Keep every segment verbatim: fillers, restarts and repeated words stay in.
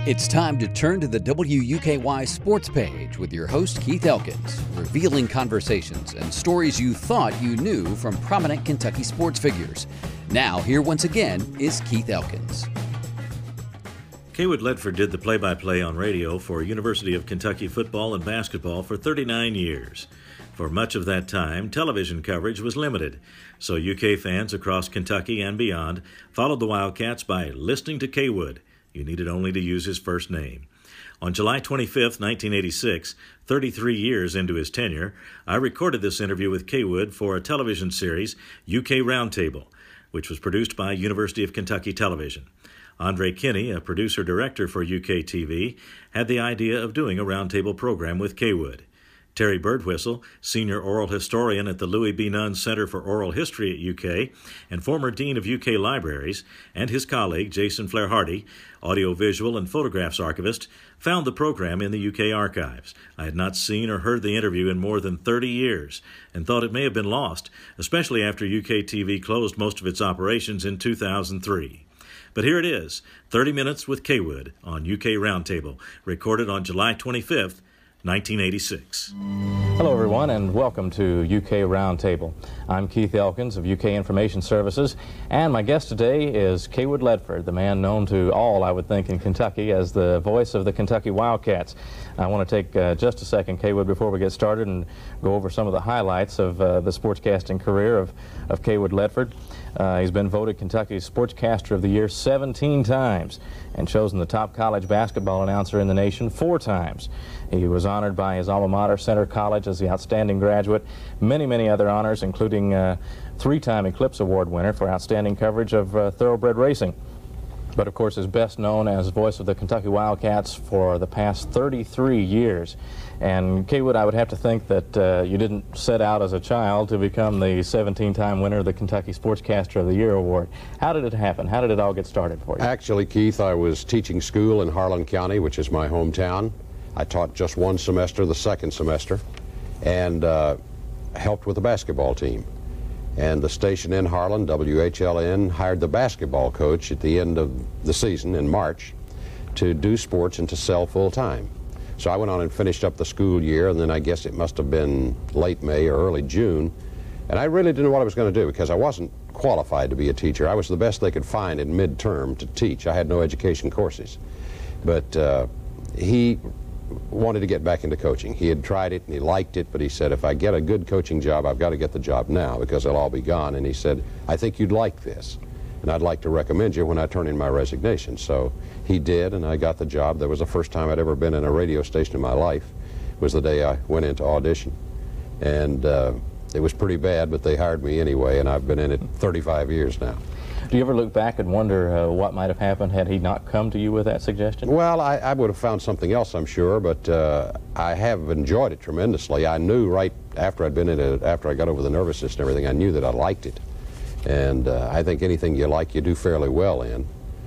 It's time to turn to the W U K Y sports page with your host, Keith Elkins, revealing conversations and stories you thought you knew from prominent Kentucky sports figures. Now, here once again is Keith Elkins. Cawood Ledford did the play-by-play on radio for University of Kentucky football and basketball for thirty-nine years. For much of that time, television coverage was limited, so U K fans across Kentucky and beyond followed the Wildcats by listening to Cawood. You needed only to use his first name. On July twenty-fifth, nineteen eighty-six, thirty-three years into his tenure, I recorded this interview with Cawood for a television series, U K Roundtable, which was produced by University of Kentucky Television. Andre Kinney, a producer-director for U K T V, had the idea of doing a roundtable program with Cawood. Terry Birdwhistle, senior oral historian at the Louis B. Nunn Center for Oral History at U K and former dean of U K Libraries, and his colleague Jason Flair-Hardy, audiovisual and photographs archivist, found the program in the U K archives. I had not seen or heard the interview in more than thirty years and thought it may have been lost, especially after U K T V closed most of its operations in two thousand three. But here it is, thirty minutes with Cawood on U K Roundtable, recorded on July twenty-fifth, nineteen eighty-six. Hello everyone and welcome to U K Roundtable. I'm Keith Elkins of U K Information Services, and my guest today is Cawood Ledford, the man known to all, I would think, in Kentucky as the voice of the Kentucky Wildcats. I want to take uh, just a second, Cawood, before we get started and go over some of the highlights of uh, the sportscasting career of, of Cawood Ledford. Uh, he's been voted Kentucky's Sportscaster of the Year seventeen times and chosen the top college basketball announcer in the nation four times. He was honored by his alma mater, Center College, as the outstanding graduate. Many, many other honors, including uh, three-time Eclipse Award winner for outstanding coverage of uh, thoroughbred racing. But of course is best known as voice of the Kentucky Wildcats for the past thirty-three years. And Cawood, I would have to think that uh, you didn't set out as a child to become the seventeen-time winner of the Kentucky Sportscaster of the Year award. How did it happen? How did it all get started for you? Actually, Keith, I was teaching school in Harlan County, which is my hometown. I taught just one semester, the second semester, and uh, helped with the basketball team. And the station in Harlan, W H L N, hired the basketball coach at the end of the season in March to do sports and to sell full-time. So I went on and finished up the school year, and then I guess it must have been late May or early June. And I really didn't know what I was going to do because I wasn't qualified to be a teacher. I was the best they could find in midterm to teach. I had no education courses. But uh, he wanted to get back into coaching. He had tried it and he liked it, but he said, if I get a good coaching job, I've got to get the job now because they'll all be gone. And he said, I think you'd like this, and I'd like to recommend you when I turn in my resignation. So he did, and I got the job. That was the first time I'd ever been in a radio station in my life. It was the day I went into audition. And uh, it was pretty bad, but they hired me anyway, and I've been in it thirty-five years now. Do you ever look back and wonder uh, what might have happened had he not come to you with that suggestion? Well, I, I would have found something else, I'm sure, but uh, I have enjoyed it tremendously. I knew right after I'd been in it, after I got over the nervousness and everything, I knew that I liked it. And uh, I think anything you like, you do fairly well in.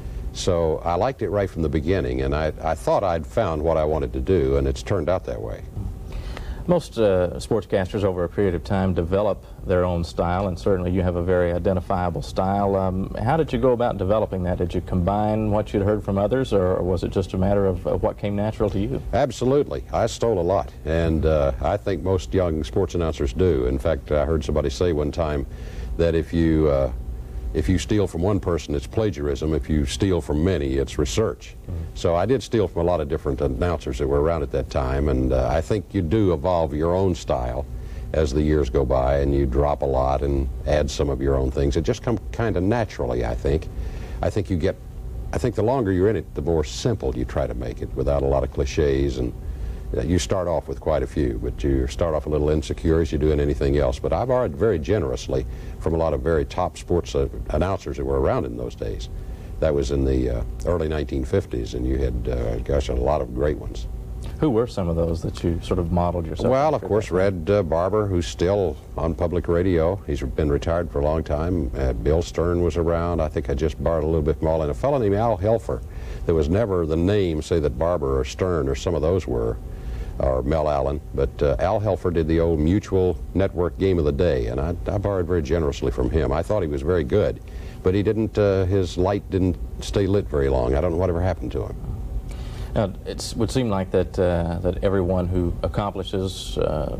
So I liked it right from the beginning, and I, I thought I'd found what I wanted to do, and it's turned out that way. Most uh, sportscasters over a period of time develop their own style, and certainly you have a very identifiable style. Um, how did you go about developing that? Did you combine what you'd heard from others, or, or was it just a matter of, of what came natural to you? Absolutely. I stole a lot, and uh, I think most young sports announcers do. In fact, I heard somebody say one time that if you uh, if you steal from one person, it's plagiarism. If you steal from many, it's research. Mm-hmm. So I did steal from a lot of different announcers that were around at that time, and uh, I think you do evolve your own style as the years go by, and you drop a lot and add some of your own things. It just comes kind of naturally, I think. I think you get, I think the longer you're in it, the more simple you try to make it without a lot of cliches, and uh, you start off with quite a few, but you start off a little insecure as you do in anything else. But I borrowed very generously from a lot of very top sports uh, announcers that were around in those days. That was in the uh, early nineteen fifties, and you had, uh, gosh, a lot of great ones. Who were some of those that you sort of modeled yourself? Well, of course, Red uh, Barber, who's still on public radio. He's been retired for a long time. Uh, Bill Stern was around. I think I just borrowed a little bit from all. And a fellow named Al Helfer. There was never the name, say, that Barber or Stern or some of those were, or Mel Allen. But uh, Al Helfer did the old Mutual Network Game of the Day, and I, I borrowed very generously from him. I thought he was very good, but he didn't, uh, his light didn't stay lit very long. I don't know whatever happened to him. Now, it would seem like that uh, that everyone who accomplishes uh,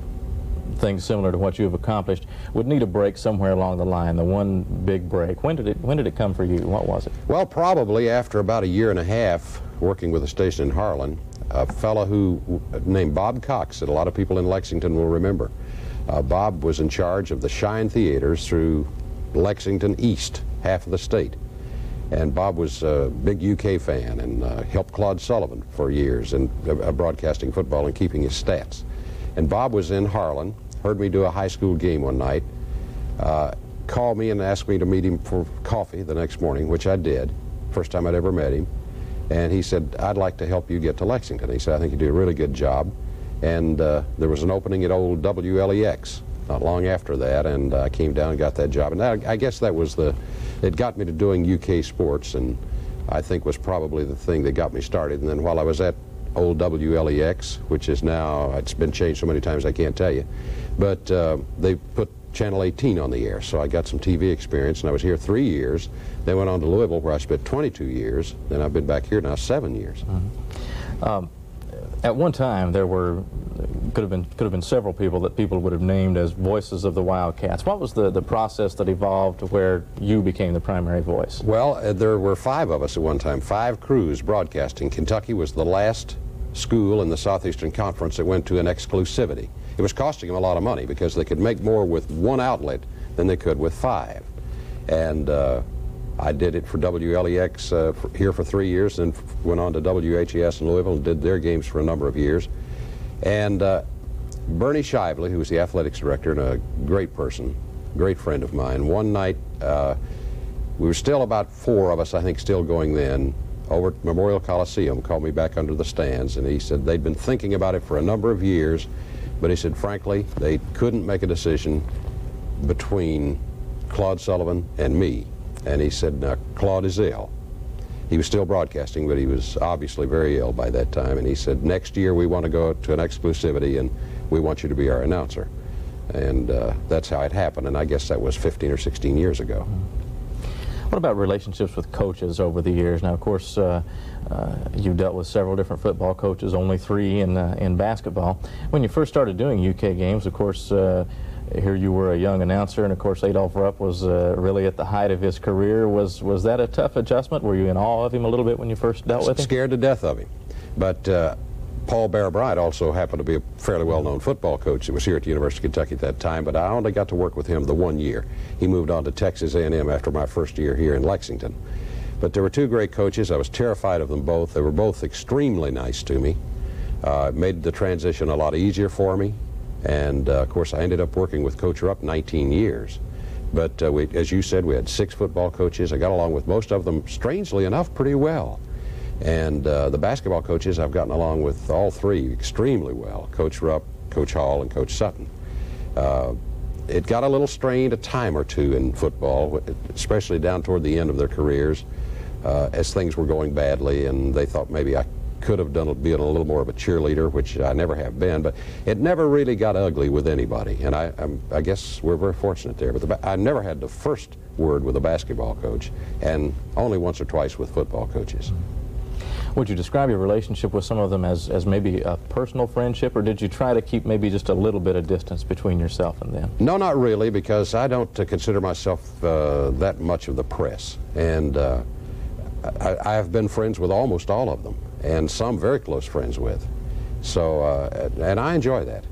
things similar to what you have accomplished would need a break somewhere along the line, the one big break. When did it when did it come for you? What was it? Well, probably after about a year and a half working with a station in Harlan, a fellow who named Bob Cox that a lot of people in Lexington will remember. Uh, Bob was in charge of the Shine Theaters through Lexington East, half of the state. And Bob was a big U K fan and uh, helped Claude Sullivan for years in uh, broadcasting football and keeping his stats. And Bob was in Harlan, heard me do a high school game one night, uh, called me and asked me to meet him for coffee the next morning, which I did, first time I'd ever met him. And he said, I'd like to help you get to Lexington. He said, I think you do a really good job. And uh, there was an opening at old W L E X not long after that, and I came down and got that job. And that, I guess that was the, it got me to doing U K sports, and I think was probably the thing that got me started. And then while I was at old W L E X, which is now, it's been changed so many times I can't tell you, but uh, they put Channel eighteen on the air, so I got some T V experience, and I was here three years. Then went on to Louisville, where I spent twenty-two years. Then I've been back here now seven years. Mm-hmm. um, at one time, there were could have been could have been several people that people would have named as voices of the Wildcats. What was the the process that evolved to where you became the primary voice? Well, uh, there were five of us at one time, five crews broadcasting. Kentucky was the last school in the Southeastern Conference that went to an exclusivity. It was costing them a lot of money because they could make more with one outlet than they could with five. And uh, I did it for W L E X uh, for, here for three years, then went on to W H E S in Louisville and did their games for a number of years. And uh, Bernie Shively, who was the athletics director and a great person, great friend of mine, one night, uh, we were still about four of us, I think, still going then, over at Memorial Coliseum, called me back under the stands, and he said they'd been thinking about it for a number of years, but he said, frankly, they couldn't make a decision between Claude Sullivan and me. And he said, now, Claude is ill. He was still broadcasting, but he was obviously very ill by that time. And he said, next year we want to go to an exclusivity, and we want you to be our announcer. And uh, that's how it happened, and I guess that was fifteen or sixteen years ago. What about relationships with coaches over the years? Now, of course, uh, uh, you've dealt with several different football coaches, only three in, uh, in basketball. When you first started doing U K games, of course, uh, here you were a young announcer, and of course Adolph Rupp was uh, really at the height of his career. Was, was that a tough adjustment? Were you in awe of him a little bit when you first dealt with him? Scared to death of him. But uh, Paul Bear Bryant also happened to be a fairly well-known football coach that was here at the University of Kentucky at that time, but I only got to work with him the one year. He moved on to Texas A and M after my first year here in Lexington. But there were two great coaches. I was terrified of them both. They were both extremely nice to me. Uh, it made the transition a lot easier for me. And, uh, of course, I ended up working with Coach Rupp nineteen years. But, uh, we, as you said, we had six football coaches. I got along with most of them, strangely enough, pretty well. And uh, the basketball coaches, I've gotten along with all three extremely well, Coach Rupp, Coach Hall, and Coach Sutton. Uh, it got a little strained a time or two in football, especially down toward the end of their careers, uh, as things were going badly, and they thought maybe I could have done being a little more of a cheerleader, which I never have been, but it never really got ugly with anybody, and I, I'm, I guess we're very fortunate there. But the, I never had the first word with a basketball coach, and only once or twice with football coaches. Would you describe your relationship with some of them as, as maybe a personal friendship, or did you try to keep maybe just a little bit of distance between yourself and them? No, not really, because I don't uh, consider myself uh, that much of the press, and uh, I, I have been friends with almost all of them, and some very close friends with. So, uh, and I enjoy that.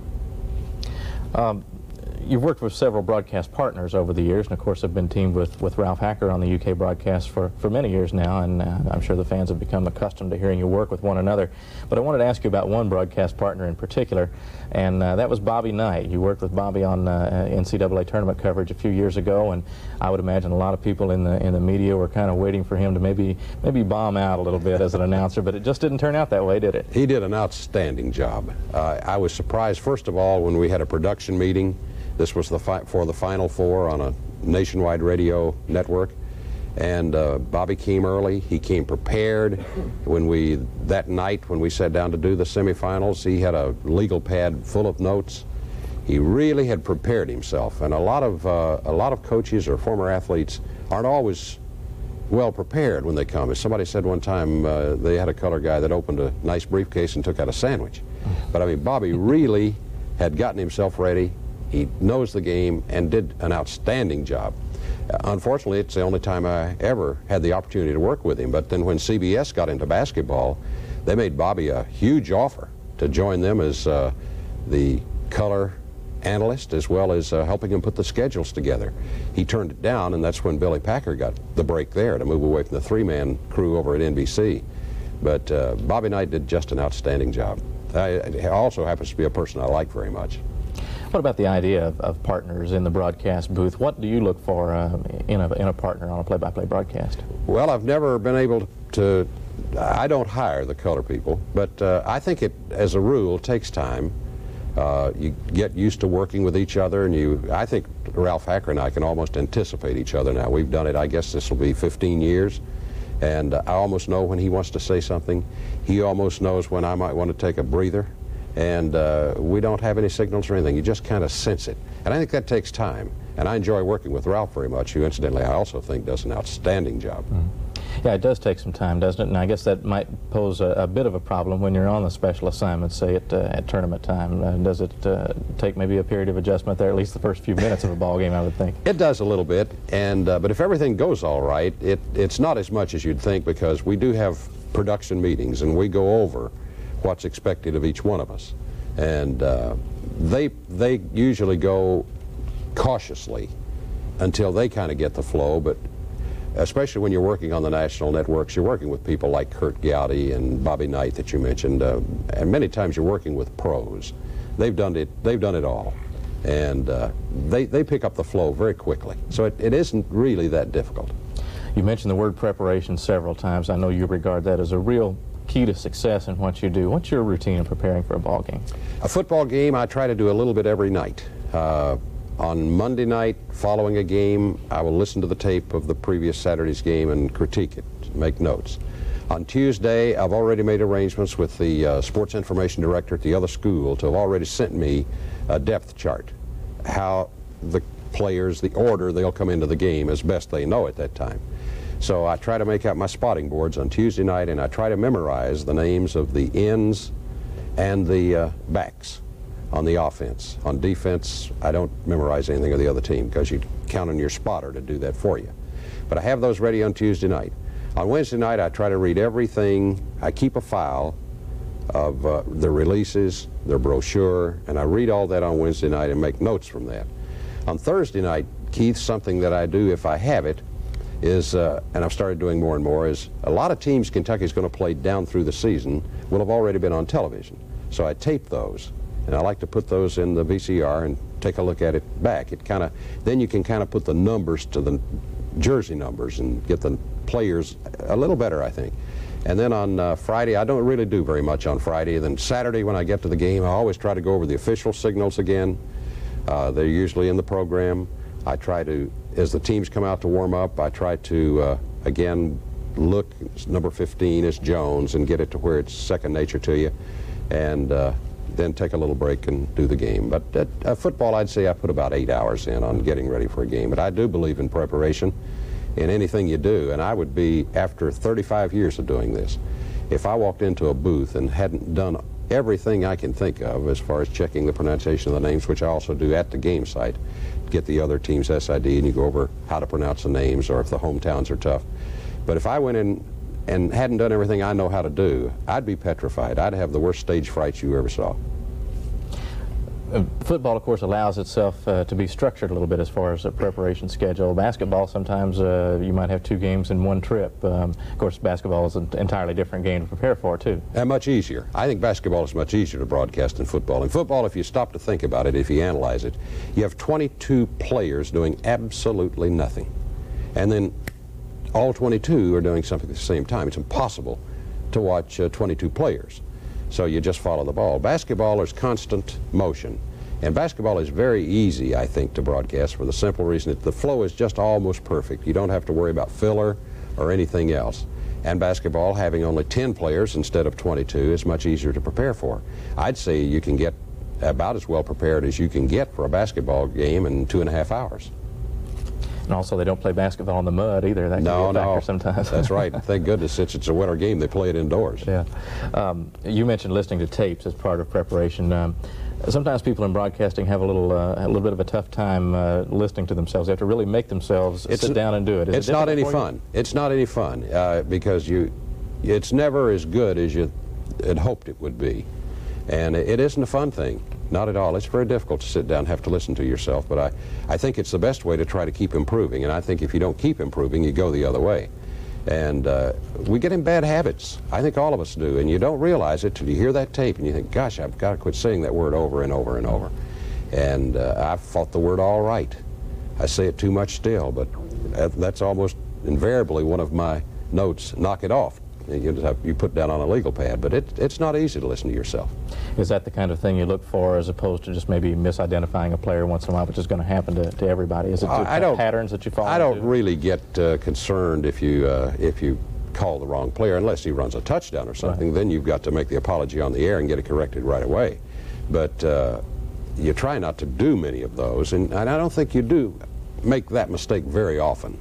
Um, you've worked with several broadcast partners over the years, and of course have been teamed with, with Ralph Hacker on the U K broadcast for, for many years now, and uh, I'm sure the fans have become accustomed to hearing you work with one another. But I wanted to ask you about one broadcast partner in particular, and uh, that was Bobby Knight. You worked with Bobby on uh, N C double A tournament coverage a few years ago, and I would imagine a lot of people in the in the media were kind of waiting for him to maybe maybe bomb out a little bit as an announcer, but it just didn't turn out that way, did it? He did an outstanding job. Uh, I was surprised, first of all, when we had a production meeting. This was the fi for the Final Four on a nationwide radio network, and uh, Bobby came early. He came prepared. When we that night when we sat down to do the semifinals, he had a legal pad full of notes. He really had prepared himself, and a lot of uh, a lot of coaches or former athletes aren't always well prepared when they come. As somebody said one time, uh, they had a color guy that opened a nice briefcase and took out a sandwich. But I mean, Bobby really had gotten himself ready. He knows the game and did an outstanding job. Uh, unfortunately, it's the only time I ever had the opportunity to work with him. But then when C B S got into basketball, they made Bobby a huge offer to join them as uh, the color analyst, as well as uh, helping him put the schedules together. He turned it down, and that's when Billy Packer got the break there to move away from the three-man crew over at N B C. But uh, Bobby Knight did just an outstanding job. I, he also happens to be a person I like very much. What about the idea of, of partners in the broadcast booth? What do you look for uh, in, a, in a partner on a play-by-play broadcast? Well, I've never been able to, I don't hire the color people, but uh, I think it, as a rule, takes time. Uh, you get used to working with each other, and you, I think Ralph Hacker and I can almost anticipate each other now. We've done it, I guess this will be fifteen years, and uh, I almost know when he wants to say something. He almost knows when I might want to take a breather, and uh, we don't have any signals or anything. You just kind of sense it, and I think that takes time, and I enjoy working with Ralph very much, who incidentally I also think does an outstanding job. Mm-hmm. Yeah, it does take some time, doesn't it? And I guess that might pose a, a bit of a problem when you're on the special assignment, say at, uh, at tournament time. Uh, does it uh, take maybe a period of adjustment there, at least the first few minutes of a ball game, I would think? It does a little bit, and uh, but if everything goes all right, it, it's not as much as you'd think, because we do have production meetings, and we go over what's expected of each one of us. And uh, they, they usually go cautiously until they kind of get the flow, but especially when you're working on the national networks, you're working with people like Kurt Gowdy and Bobby Knight that you mentioned, uh, and many times you're working with pros. They've done it, they've done it all, and uh, they, they pick up the flow very quickly. So it, it isn't really that difficult. You mentioned the word preparation several times. I know you regard that as a real key to success in what you do. What's your routine in preparing for a ball game? A football game, I try to do a little bit every night. Uh, On Monday night, following a game, I will listen to the tape of the previous Saturday's game and critique it, make notes. On Tuesday, I've already made arrangements with the uh, sports information director at the other school to have already sent me a depth chart, how the players, the order they'll come into the game as best they know at that time. So I try to make out my spotting boards on Tuesday night, and I try to memorize the names of the ends and the uh, backs on the offense. On defense, I don't memorize anything of the other team, because you count on your spotter to do that for you. But I have those ready on Tuesday night. On Wednesday night, I try to read everything. I keep a file of uh, their releases, their brochure, and I read all that on Wednesday night and make notes from that. On Thursday night, Keith, something that I do if I have it is, uh, and I've started doing more and more, is a lot of teams Kentucky's going to play down through the season will have already been on television. So I tape those, and I like to put those in the V C R and take a look at it back. It kind of, then you can kind of put the numbers to the jersey numbers and get the players a little better, I think. And then on uh, Friday, I don't really do very much on Friday. Then Saturday, when I get to the game, I always try to go over the official signals again. Uh, they're usually in the program. I try to, as the teams come out to warm up, I try to, uh, again, look, number fifteen is Jones, and get it to where it's second nature to you, and uh, then take a little break and do the game. But at uh, football, I'd say I put about eight hours in on getting ready for a game. But I do believe in preparation in anything you do, and I would be, after thirty-five years of doing this, if I walked into a booth and hadn't done everything I can think of as far as checking the pronunciation of the names, which I also do at the game site, get the other team's S I D and you go over how to pronounce the names or if the hometowns are tough. But if I went in and hadn't done everything I know how to do, I'd be petrified. I'd have the worst stage fright you ever saw. Uh, football, of course, allows itself uh, to be structured a little bit as far as a preparation schedule. Basketball, sometimes uh, you might have two games in one trip. Um, of course, basketball is an entirely different game to prepare for, too. And much easier. I think basketball is much easier to broadcast than football. In football, if you stop to think about it, if you analyze it, you have twenty-two players doing absolutely nothing. And then all twenty-two are doing something at the same time. It's impossible to watch uh, twenty-two players. So you just follow the ball. Basketball is constant motion. And basketball is very easy, I think, to broadcast for the simple reason that the flow is just almost perfect. You don't have to worry about filler or anything else. And basketball, having only ten players instead of twenty-two, is much easier to prepare for. I'd say you can get about as well prepared as you can get for a basketball game in two and a half hours. And also, they don't play basketball in the mud either. That can no, be a factor no. sometimes. That's right. Thank goodness, since it's a winter game, they play it indoors. Yeah. Um, you mentioned listening to tapes as part of preparation. Um, sometimes people in broadcasting have a little, uh, a little bit of a tough time uh, listening to themselves. They have to really make themselves it's sit down and do it. Is it's it not any for fun. You? It's not any fun uh, because you, it's never as good as you had hoped it would be, and it isn't a fun thing. Not at all. It's very difficult to sit down and have to listen to yourself, but I, I think it's the best way to try to keep improving, and I think if you don't keep improving, you go the other way. And uh, we get in bad habits. I think all of us do, and you don't realize it till you hear that tape and you think, gosh, I've got to quit saying that word over and over and over. And uh, I've fought the word all right. I say it too much still, but that's almost invariably one of my notes, knock it off. You, just have, you put down on a legal pad, but it, it's not easy to listen to yourself. Is that the kind of thing you look for, as opposed to just maybe misidentifying a player once in a while, which is going to happen to, to everybody? Is it I, I don't, patterns that you follow? I don't into? really get uh, concerned if you uh, if you call the wrong player, unless he runs a touchdown or something. Right. Then you've got to make the apology on the air and get it corrected right away. But uh, you try not to do many of those, and, and I don't think you do make that mistake very often.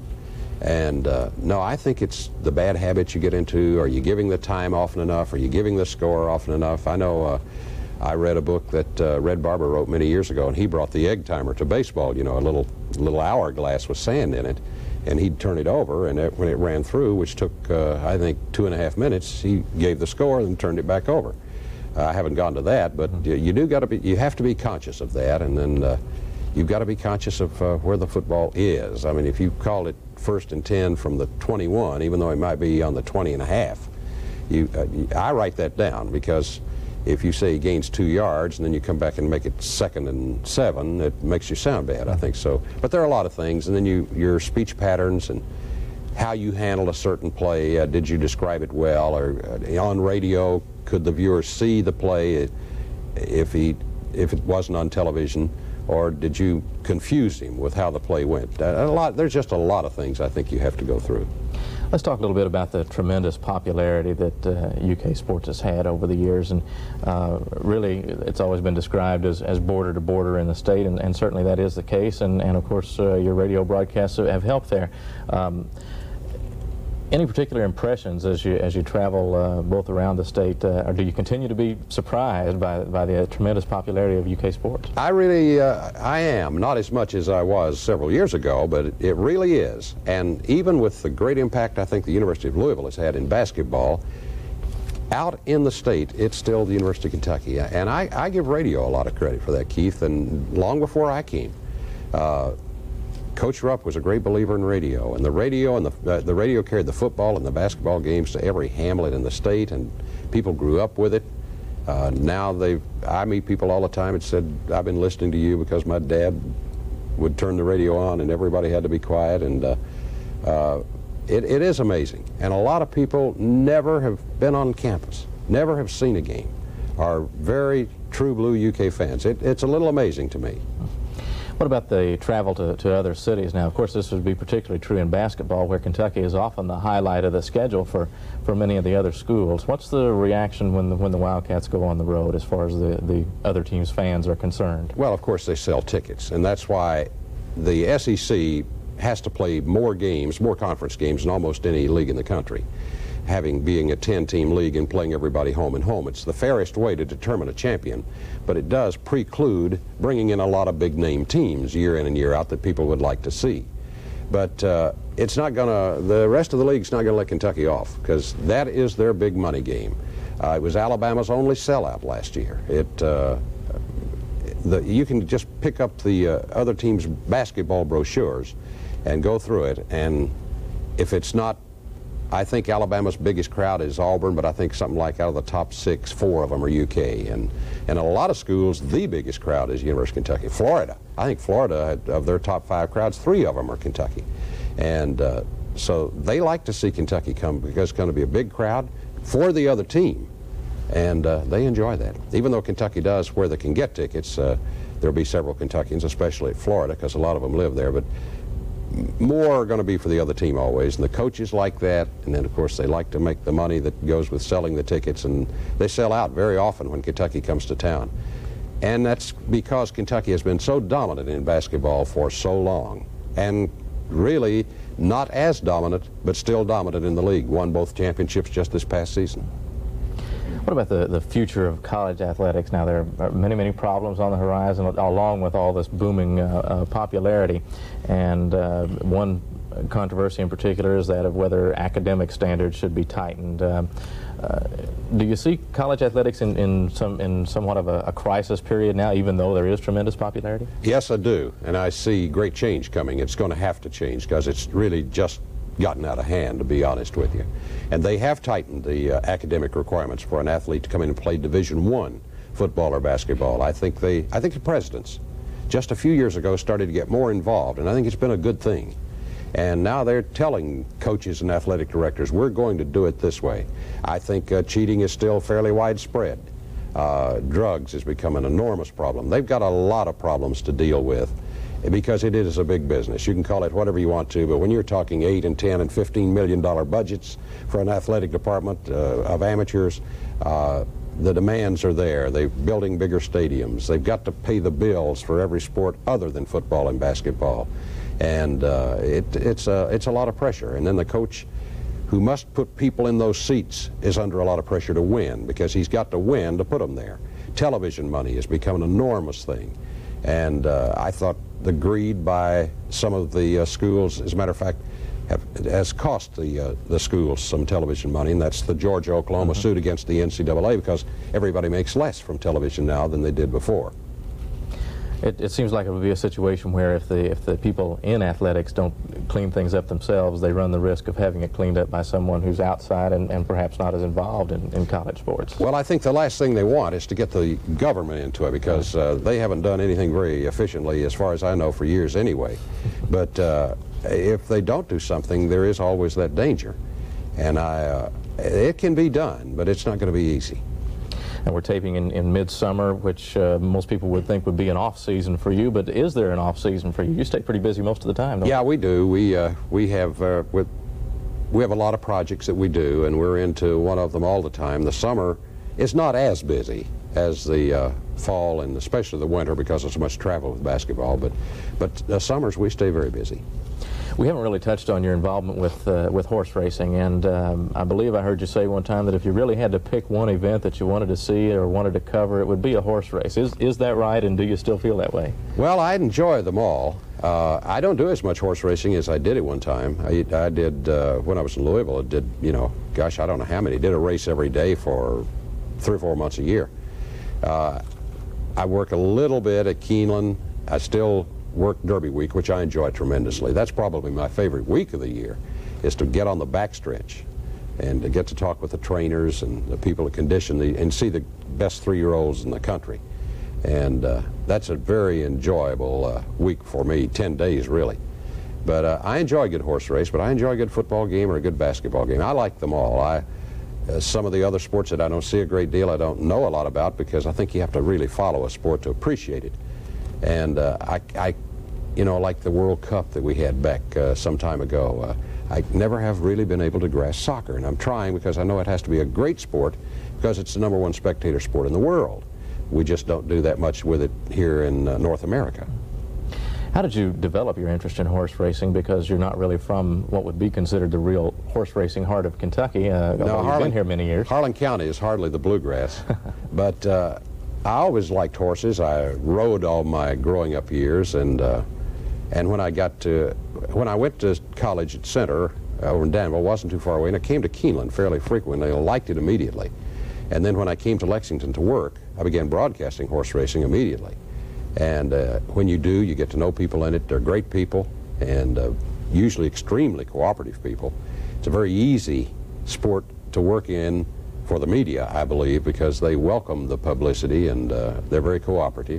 And uh, no, I think it's the bad habits you get into. Are you giving the time often enough? Are you giving the score often enough? I know uh, I read a book that uh, Red Barber wrote many years ago, and he brought the egg timer to baseball, you know, a little little hourglass with sand in it, and he'd turn it over, and it, when it ran through, which took, uh, I think, two and a half minutes, he gave the score and turned it back over. Uh, I haven't gone to that, but mm-hmm. you, you do got to be, you have to be conscious of that, and then uh, you've got to be conscious of uh, where the football is. I mean, if you call it first and ten from the twenty-one, even though it might be on the twenty and a half, you, uh, you, I write that down, because if you say he gains two yards and then you come back and make it second and seven, it makes you sound bad, I think so. But there are a lot of things, and then you, your speech patterns and how you handle a certain play. Uh, did you describe it well? Or uh, on radio, could the viewer see the play if he if it wasn't on television? Or did you confuse him with how the play went? Uh, a lot. There's just a lot of things I think you have to go through. Let's talk a little bit about the tremendous popularity that uh, U K sports has had over the years, and uh, really it's always been described as, as border to border in the state, and, and certainly that is the case, and, and of course uh, your radio broadcasts have helped there. Um, Any particular impressions as you as you travel uh, both around the state, uh, or do you continue to be surprised by by the uh, tremendous popularity of U K sports? I really, uh, I am, not as much as I was several years ago, but it, it really is. And even with the great impact I think the University of Louisville has had in basketball, out in the state, it's still the University of Kentucky. And I, I give radio a lot of credit for that, Keith, and long before I came. Uh, Coach Rupp was a great believer in radio, and the radio and the, uh, the radio carried the football and the basketball games to every hamlet in the state, and people grew up with it. Uh, now they, I meet people all the time that said, I've been listening to you because my dad would turn the radio on and everybody had to be quiet, and uh, uh, it, it is amazing. And a lot of people never have been on campus, never have seen a game, are very true blue U K fans. It, it's a little amazing to me. What about the travel to, to other cities? Now, of course, this would be particularly true in basketball, where Kentucky is often the highlight of the schedule for, for many of the other schools. What's the reaction when the, when the Wildcats go on the road as far as the, the other team's fans are concerned? Well, of course, they sell tickets, and that's why the S E C has to play more games, more conference games than almost any league in the country. Having being a ten-team league and playing everybody home and home. It's the fairest way to determine a champion, but it does preclude bringing in a lot of big-name teams year in and year out that people would like to see. But uh, it's not going to, the rest of the league's not going to let Kentucky off, because that is their big money game. Uh, it was Alabama's only sellout last year. It, uh, the, you can just pick up the uh, other teams' basketball brochures and go through it, and if it's not, I think Alabama's biggest crowd is Auburn, but I think something like out of the top six, four of them are U K. And, and a lot of schools, the biggest crowd is University of Kentucky. Florida, I think Florida, of their top five crowds, three of them are Kentucky. And uh, so they like to see Kentucky come because it's going to be a big crowd for the other team. And uh, they enjoy that. Even though Kentucky does, where they can get tickets, uh, there'll be several Kentuckians, especially at Florida, because a lot of them live there. But more are going to be for the other team always, and the coaches like that, and then of course they like to make the money that goes with selling the tickets, and they sell out very often when Kentucky comes to town. And that's because Kentucky has been so dominant in basketball for so long, and really not as dominant, but still dominant in the league. Won both championships just this past season. What about the, the future of college athletics now? There are many, many problems on the horizon along with all this booming uh, uh, popularity. And uh, one controversy in particular is that of whether academic standards should be tightened. Um, uh, do you see college athletics in, in, some, in somewhat of a, a crisis period now, even though there is tremendous popularity? Yes, I do. And I see great change coming. It's going to have to change because it's really just gotten out of hand, to be honest with you. And they have tightened the uh, academic requirements for an athlete to come in and play Division One football or basketball. I think they, I think the presidents just a few years ago started to get more involved, and I think it's been a good thing. And now they're telling coaches and athletic directors, we're going to do it this way. I think uh, cheating is still fairly widespread. Uh, drugs has become an enormous problem. They've got a lot of problems to deal with because it is a big business. You can call it whatever you want to, but when you're talking eight and ten and fifteen million dollar budgets for an athletic department uh, of amateurs, uh, the demands are there. They're building bigger stadiums. They've got to pay the bills for every sport other than football and basketball. And uh, it, it's, a, it's a lot of pressure. And then the coach who must put people in those seats is under a lot of pressure to win because he's got to win to put them there. Television money has become an enormous thing. And uh, I thought the greed by some of the uh, schools, as a matter of fact, have, has cost the, uh, the schools some television money, and that's the Georgia-Oklahoma mm-hmm. suit against the N C double A because everybody makes less from television now than they did before. It, it seems like it would be a situation where if the if the people in athletics don't clean things up themselves, they run the risk of having it cleaned up by someone who's outside and, and perhaps not as involved in, in college sports. Well, I think the last thing they want is to get the government into it because uh, they haven't done anything very efficiently, as far as I know, for years anyway. But uh, if they don't do something, there is always that danger. And I, uh, it can be done, but it's not going to be easy. And we're taping in, in midsummer, which uh, most people would think would be an off season for you. But is there an off season for you? You stay pretty busy most of the time, don't you? Yeah, we do. We uh, we have uh, with, we have a lot of projects that we do, and we're into one of them all the time. The summer is not as busy as the uh, fall and especially the winter because of so much travel with basketball. But but the summers we stay very busy. We haven't really touched on your involvement with uh, with horse racing, and um, I believe I heard you say one time that if you really had to pick one event that you wanted to see or wanted to cover, it would be a horse race. Is is that right, and do you still feel that way? Well, I enjoy them all. Uh, I don't do as much horse racing as I did at one time. I, I did, uh, when I was in Louisville, I did, you know, gosh, I don't know how many. I did a race every day for three or four months a year. Uh, I work a little bit at Keeneland. I still work Derby week, which I enjoy tremendously. That's probably my favorite week of the year, is to get on the backstretch and to get to talk with the trainers and the people that condition the, and see the best three-year-olds in the country. And uh, that's a very enjoyable uh, week for me, ten days really. But uh, I enjoy a good horse race, but I enjoy a good football game or a good basketball game. I like them all. I, uh, some of the other sports that I don't see a great deal, I don't know a lot about because I think you have to really follow a sport to appreciate it. And uh, I, I, you know, like the World Cup that we had back uh, some time ago, uh, I never have really been able to grasp soccer, and I'm trying because I know it has to be a great sport because it's the number one spectator sport in the world. We just don't do that much with it here in uh, North America. How did you develop your interest in horse racing? Because you're not really from what would be considered the real horse racing heart of Kentucky. Uh, no, you've Harlan, been here many years. Harlan County is hardly the bluegrass, but uh, I always liked horses. I rode all my growing up years, and uh, and when I got to when I went to college at Center uh, over in Danville, it wasn't too far away, and I came to Keeneland fairly frequently. I liked it immediately, and then when I came to Lexington to work, I began broadcasting horse racing immediately. And uh, when you do, you get to know people in it. They're great people, and uh, usually extremely cooperative people. It's a very easy sport to work in for the media, I believe, because they welcome the publicity and uh, they're very cooperative.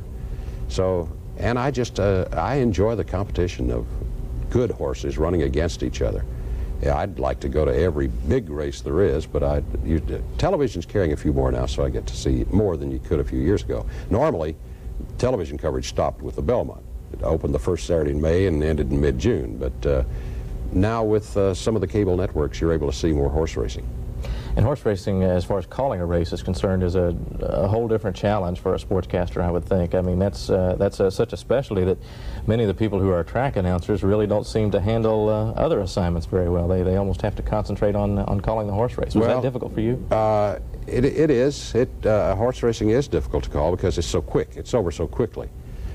So, and I just, uh, I enjoy the competition of good horses running against each other. Yeah, I'd like to go to every big race there is, but I, you, television's carrying a few more now, so I get to see more than you could a few years ago. Normally, television coverage stopped with the Belmont. It opened the first Saturday in May and ended in mid-June, but uh, now with uh, some of the cable networks, you're able to see more horse racing. And horse racing, as far as calling a race is concerned, is a, a whole different challenge for a sportscaster, I would think. I mean, that's uh, that's uh, such a specialty that many of the people who are track announcers really don't seem to handle uh, other assignments very well. They they almost have to concentrate on on calling the horse race. Was well, that difficult for you? Uh, it it is. It uh, horse racing is difficult to call because it's so quick. It's over so quickly.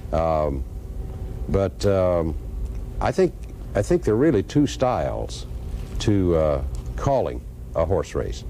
Um, but um, I think I think there are really two styles to uh, calling a horse race.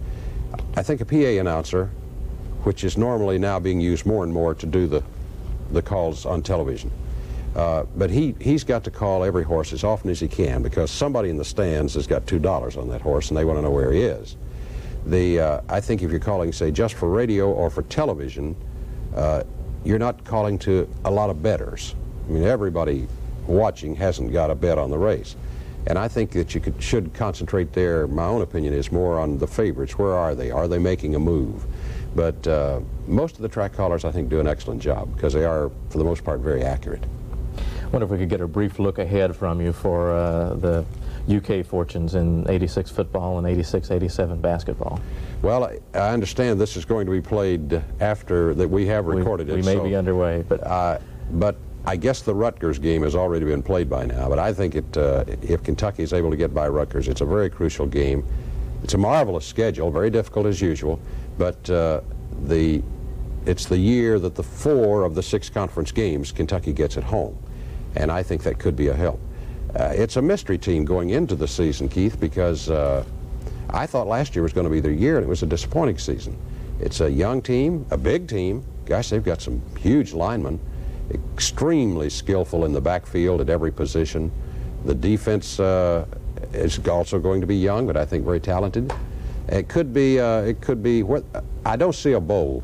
I think a P A announcer, which is normally now being used more and more to do the, the calls on television, uh, but he, he's got to call every horse as often as he can because somebody in the stands has got two dollars on that horse and they want to know where he is. The, uh, I think if you're calling, say, just for radio or for television, uh, you're not calling to a lot of bettors. I mean, everybody watching hasn't got a bet on the race. And I think that you could, should concentrate there, my own opinion is more on the favorites. Where are they? Are they making a move? But uh, most of the track callers, I think, do an excellent job because they are, for the most part, very accurate. I wonder if we could get a brief look ahead from you for uh, the U K fortunes in eighty-six football and eighty-six eighty-seven basketball. Well, I, I understand this is going to be played after that we have recorded we, it. We may so, be underway, but... Uh, but I guess the Rutgers game has already been played by now, but I think it, uh, if Kentucky is able to get by Rutgers, it's a very crucial game. It's a marvelous schedule, very difficult as usual, but uh, the, it's the year that the four of the six conference games Kentucky gets at home, and I think that could be a help. Uh, it's a mystery team going into the season, Keith, because uh, I thought last year was going to be their year, and it was a disappointing season. It's a young team, a big team. Gosh, they've got some huge linemen. Extremely skillful in the backfield at every position. The defense uh, is also going to be young, but I think very talented. It could be. Uh, it could be. What I don't see a bowl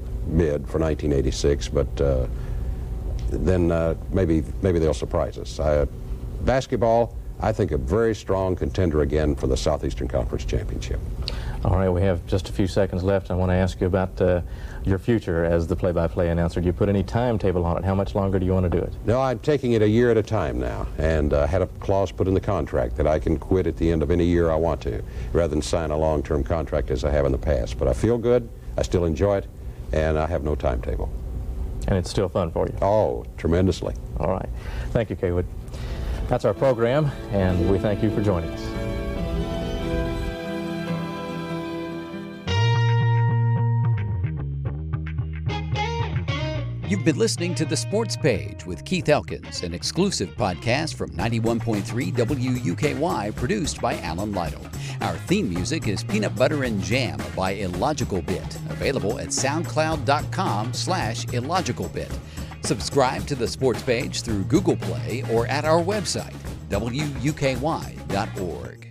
bid for nineteen eighty-six, but uh, then uh, maybe maybe they'll surprise us. I, basketball, I think a very strong contender again for the Southeastern Conference Championship. All right, we have just a few seconds left. I want to ask you about uh, your future as the play-by-play announcer. Do you put any timetable on it? How much longer do you want to do it? No, I'm taking it a year at a time now, and uh, had a clause put in the contract that I can quit at the end of any year I want to, rather than sign a long-term contract as I have in the past. But I feel good, I still enjoy it, and I have no timetable. And it's still fun for you? Oh, tremendously. All right. Thank you, Kaywood. That's our program, and we thank you for joining us. You've been listening to The Sports Page with Keith Elkins, an exclusive podcast from ninety-one point three W U K Y, produced by Alan Lytle. Our theme music is Peanut Butter and Jam by Illogical Bit, available at soundcloud dot com slash illogical bit. Subscribe to The Sports Page through Google Play or at our website, W U K Y dot org.